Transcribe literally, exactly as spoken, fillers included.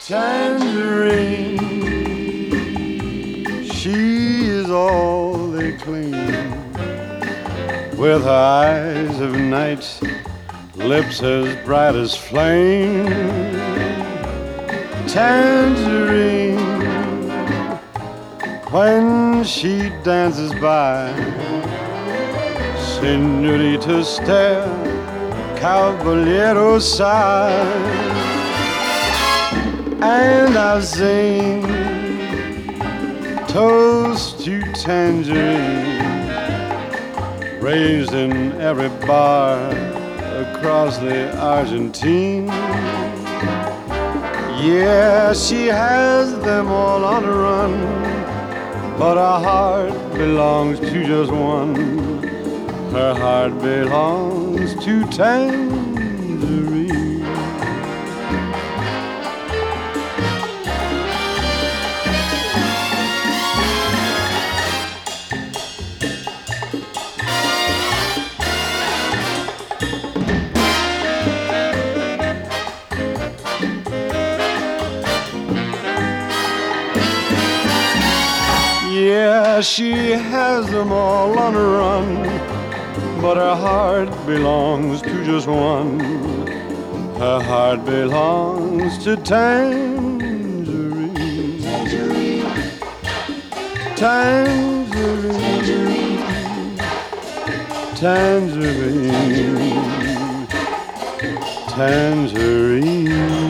Tangerine, she is all they claim, with eyes of night, lips as bright as flame. Tangerine, when she dances by, señorita stare, caballero sigh. And I sing toast to Tangerine, raised in every bar across the Argentine. Yeah, she has them all on the run, but her heart belongs to just one. Her heart belongs to Tangerine. Yeah, she has them all on the run, but her heart belongs to just one. Her heart belongs to Tangerine. Tangerine. Tangerine. Tangerine. Tangerine.